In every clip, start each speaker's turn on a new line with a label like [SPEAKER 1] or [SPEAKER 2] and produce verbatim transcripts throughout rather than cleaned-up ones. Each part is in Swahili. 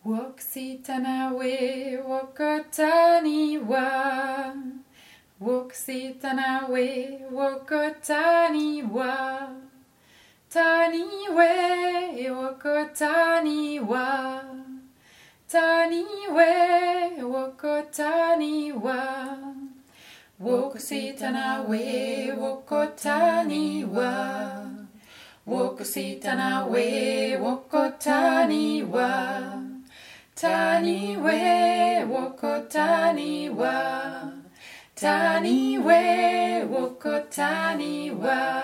[SPEAKER 1] Woksitanawe wokotani wa. Woksitanawe wokotani wa. Tani we wokotani wa. Tani we wokotani wa. Woksitanawe wokotani wa. Woksitanawe wokotani wa. Tani we wokotani wa. Tani we wokotani wa.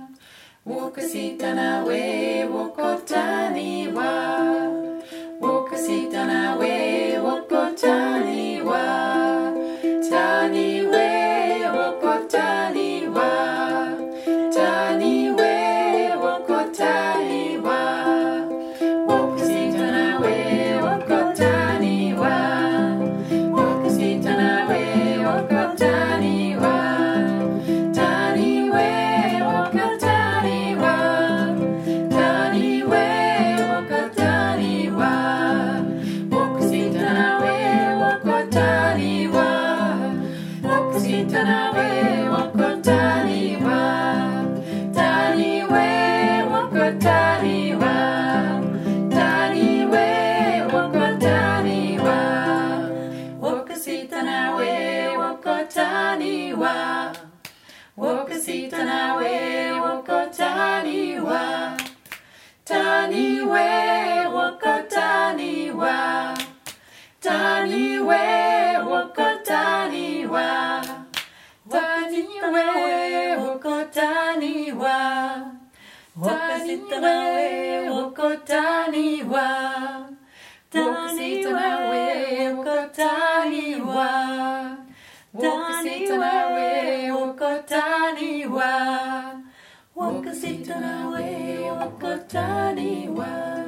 [SPEAKER 1] Woksitanawe wokotani wa. Woksitanawe wokotani wa. Tani we wokotani wa. Tani we wokotani wa. Woksitanawe wokotani wa. Woksitanawe wokotani wa. Tani we wokotani wa. Tani we wokotani wa. Woksitanawe wokotani wa. Woksitanawe wokotani wa. Tani we wokotani wa. Tani we wokotani wa. Woksitanawe wokotani wa. Woksitanawe wokotani wa. Tani we wokotani wa. Tani we wokotani wa. Tani we wokotani wa. Woksitanawe wokotani wa. Woksitanawe wokotani wa. Woksitanawe wokotani wa. Woksitanawe wokotani wa.